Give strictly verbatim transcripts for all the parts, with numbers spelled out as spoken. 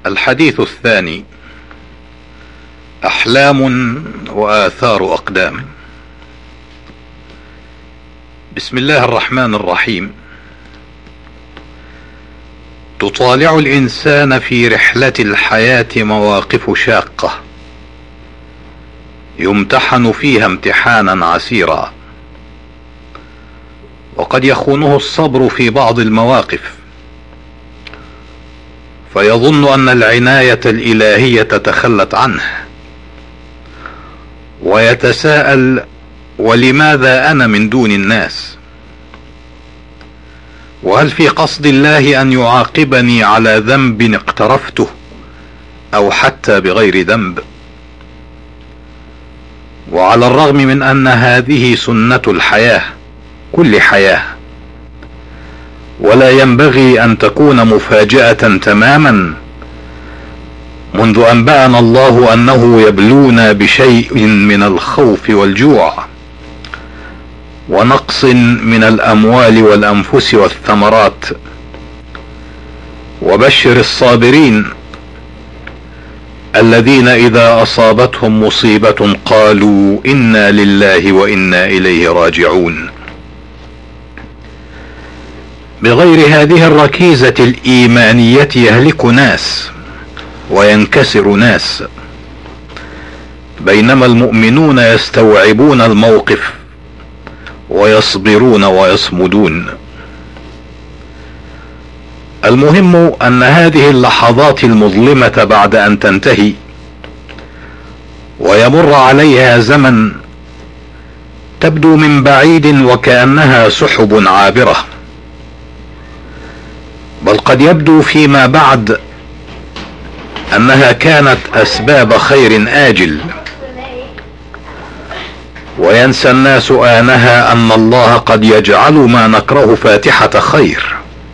الحديث الثاني: أحلام وآثار أقدام. بسم الله الرحمن الرحيم. تطالع الإنسان في رحلة الحياة مواقف شاقة يمتحن فيها امتحانا عسيرا، وقد يخونه الصبر في بعض المواقف، فيظن أن العناية الإلهية تخلت عنه، ويتساءل: ولماذا أنا من دون الناس؟ وهل في قصد الله أن يعاقبني على ذنب اقترفته أو حتى بغير ذنب؟ وعلى الرغم من أن هذه سنة الحياة، كل حياة، ولا ينبغي أن تكون مفاجأة تماما، منذ أنبأنا الله أنه يبلونا بشيء من الخوف والجوع ونقص من الأموال والأنفس والثمرات. وبشر الصابرين الذين إذا أصابتهم مصيبة قالوا إنا لله وإنا إليه راجعون. بغير هذه الركيزة الإيمانية يهلك ناس وينكسر ناس، بينما المؤمنون يستوعبون الموقف ويصبرون ويصمدون. المهم أن هذه اللحظات المظلمة بعد أن تنتهي ويمر عليها زمن تبدو من بعيد وكأنها سحب عابرة، بل قد يبدو فيما بعد أنها كانت أسباب خير آجل، وينسى الناس آنها أن الله قد يجعل ما نكره فاتحة خير،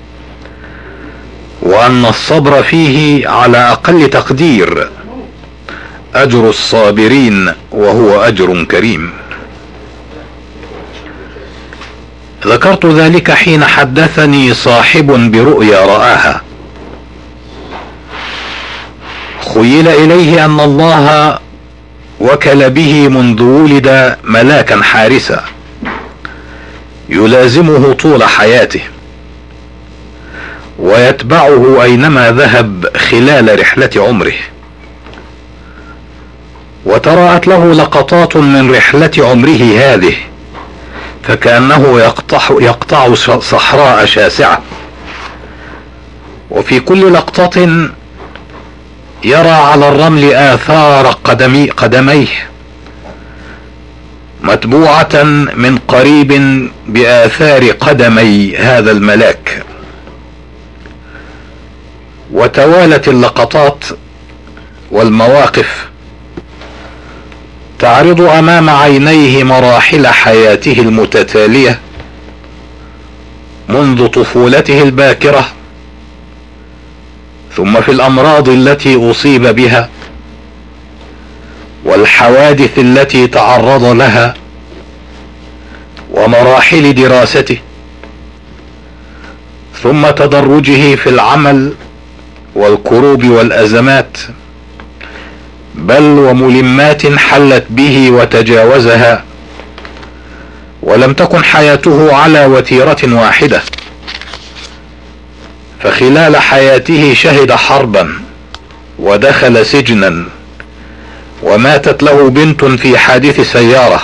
وأن الصبر فيه على أقل تقدير أجر الصابرين، وهو أجر كريم. ذكرت ذلك حين حدثني صاحب برؤيا رآها. خيل إليه أن الله وكل به منذ ولد ملاكا حارسا يلازمه طول حياته ويتبعه أينما ذهب خلال رحلة عمره، وتراءت له لقطات من رحلة عمره هذه فكأنه يقطع, يقطع صحراء شاسعة، وفي كل لقطة يرى على الرمل آثار قدمي قدميه متبوعة من قريب بآثار قدمي هذا الملاك. وتوالت اللقطات والمواقف تعرض أمام عينيه مراحل حياته المتتالية منذ طفولته الباكرة، ثم في الأمراض التي أصيب بها والحوادث التي تعرض لها ومراحل دراسته، ثم تدرجه في العمل والكروب والأزمات، بل وملمات حلت به وتجاوزها، ولم تكن حياته على وتيرة واحدة. فخلال حياته شهد حربا ودخل سجنا، وماتت له بنت في حادث سيارة،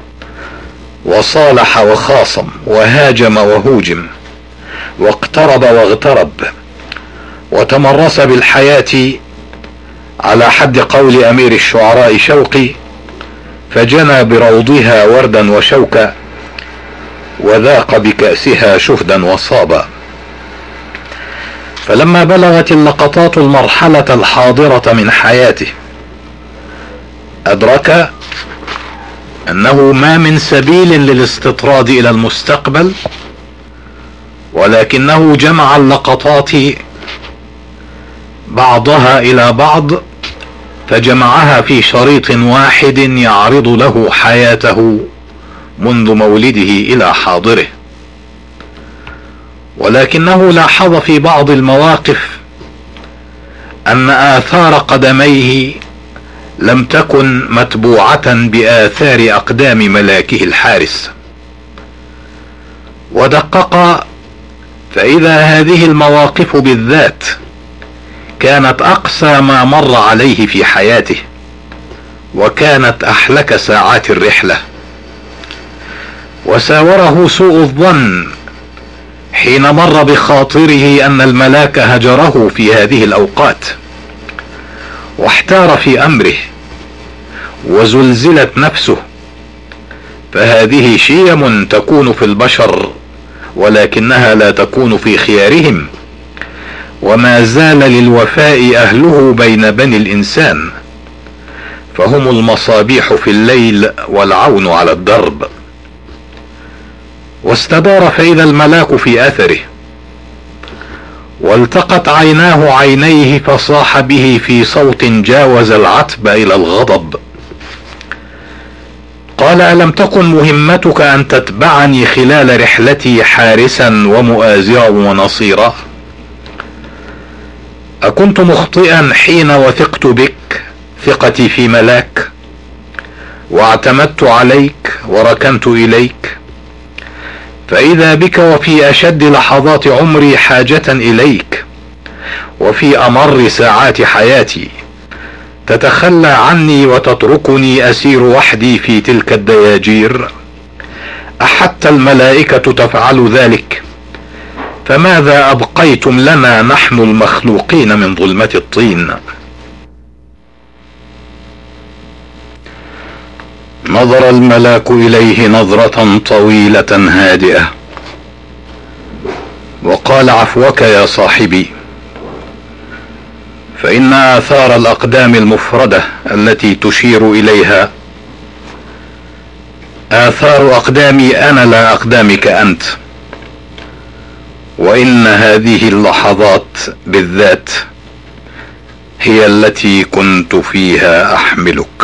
وصالح وخاصم وهاجم وهوجم واقترب واغترب، وتمرس بالحياة على حد قول أمير الشعراء شوقي: فجنى بروضها وردا وشوكا وذاق بكأسها شهدا وصابا. فلما بلغت اللقطات المرحلة الحاضرة من حياته أدرك أنه ما من سبيل للاستطراد إلى المستقبل، ولكنه جمع اللقطات بعضها إلى بعض فجمعها في شريط واحد يعرض له حياته منذ مولده إلى حاضره. ولكنه لاحظ في بعض المواقف ان اثار قدميه لم تكن متبوعة باثار اقدام ملاكه الحارس، ودقق فاذا هذه المواقف بالذات كانت اقسى ما مر عليه في حياته، وكانت احلك ساعات الرحلة. وساوره سوء الظن حين مر بخاطره ان الملاك هجره في هذه الاوقات، واحتار في امره وزلزلت نفسه. فهذه شيم تكون في البشر ولكنها لا تكون في خيارهم، وما زال للوفاء اهله بين بني الانسان، فهم المصابيح في الليل والعون على الدرب. واستدار فاذا الملاك في اثره، والتقت عيناه عينيه فصاح به في صوت جاوز العتب الى الغضب. قال: الم تكن مهمتك ان تتبعني خلال رحلتي حارسا ومؤازرا ونصيرا؟ اكنت مخطئا حين وثقت بك ثقتي في ملاك، واعتمدت عليك وركنت اليك؟ فاذا بك وفي اشد لحظات عمري حاجة اليك، وفي امر ساعات حياتي تتخلى عني وتتركني اسير وحدي في تلك الدياجير. احتى الملائكة تفعل ذلك، فماذا ابقيتم لنا نحن المخلوقين من ظلمة الطين؟ نظر الملاك اليه نظرة طويلة هادئة، وقال: عفوك يا صاحبي، فان اثار الاقدام المفردة التي تشير اليها اثار اقدامي انا لا اقدامك انت، وان هذه اللحظات بالذات هي التي كنت فيها احملك.